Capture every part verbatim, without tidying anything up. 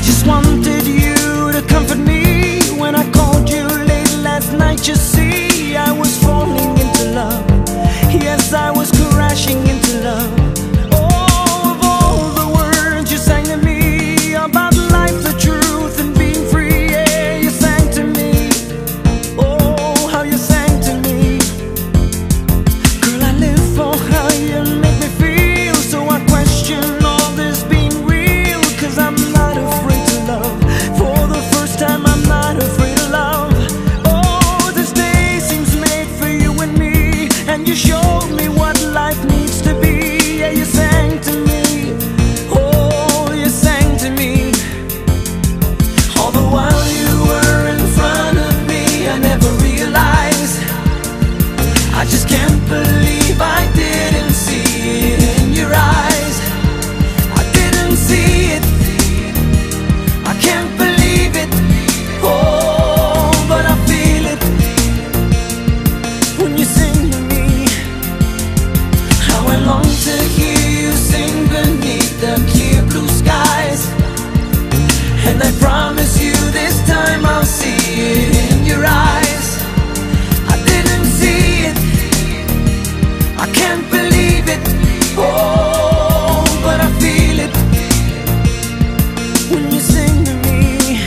just wanted you to comfort me when I called you late last night. You see, I was falling into love. Yes, I was crashing into love. Oh, of all the words you sang to me about life, the truth, and being free, yeah, you sang to me. Oh, how you sang to me. Girl, I live for how you make me feel. So I question all this being real, 'cause I'm not afraid to love. For the first time, I'm not afraid of love. Oh, this day seems made for you and me, and you showed me what life needs to be. Yeah, you sang to me. Oh, you sang to me. All the while you were in front of me, I never realized. I just can't believe I didn't see it in your eyes. I didn't see it. I can't believe it. Oh, but I feel it when you sing to me. How I long to hear you sing beneath the clear blue skies. And I promise you this time I'll see it in your eyes. I didn't see it. I can't believe it. Oh, but I feel it when you sing to me.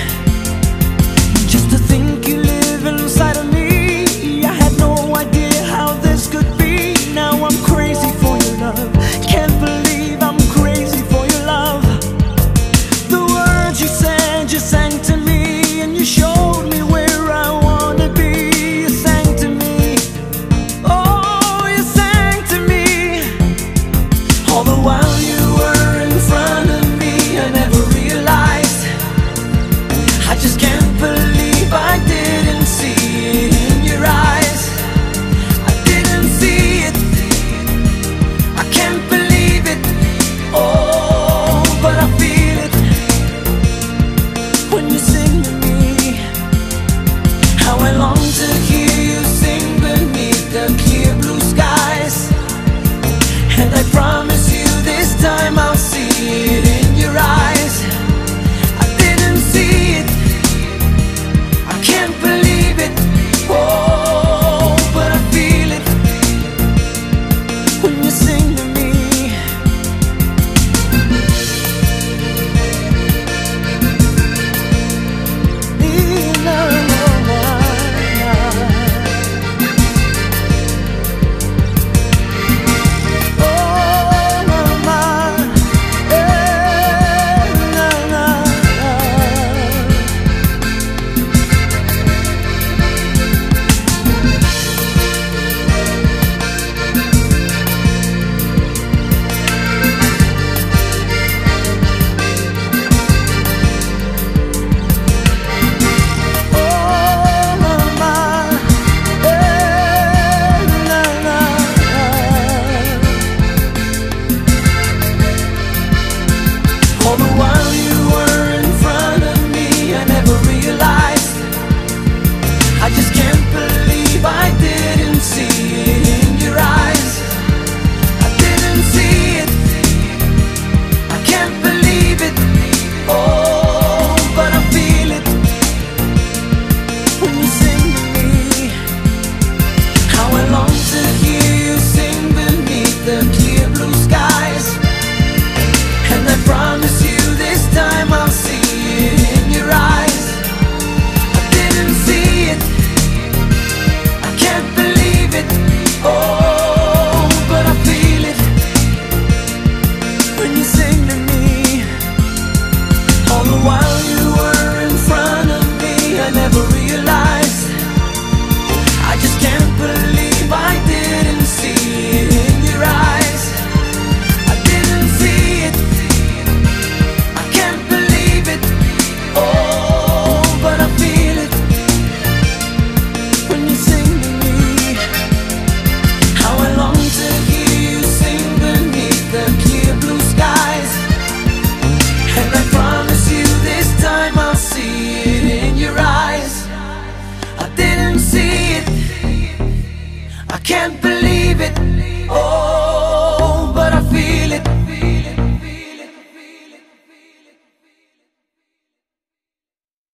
Just to think you live inside of me, I had no idea how this could be. Now I'm crazy for your love. Can't believe I'm crazy for your love. The words you said, you sang to me, and you showed me where I wanna be. You sang to me. Oh, you sang to me. All the while you were in front of me, I never realized. I just can't believe I didn't see it in your eyes. I didn't see it. I can't believe it. Oh, but I feel it when you sing to me. How I long to hear you sing beneath the clear blue skies. And I promise you this time I'll see it in your eyes. I didn't see it. I can't believe it. Oh, but I feel it when you sing to me. Na, na, na, na. Oh, mama, eh, na, na, na. Oh, mama, eh, na, na, na. All the while you were in front of me, I never realized. I just can't believe I didn't see it in your eyes. I didn't see it. I can't believe it. Oh, but I feel it when you sing to me. How I long to hear you sing beneath the clear blue skies. And I promise you this time I'll see it in your eyes. I didn't see it. I can't believe it. Oh, but I feel it when you sing to me. All the while you were in front of me, I never realized. I just can't believe I didn't see it in your eyes. I didn't see it. I can't believe it. Oh, but I feel it when you sing to me. How I long to hear you sing beneath the clear blue skies. And I promise you this time I'll see it in your eyes. I didn't see it. I can't believe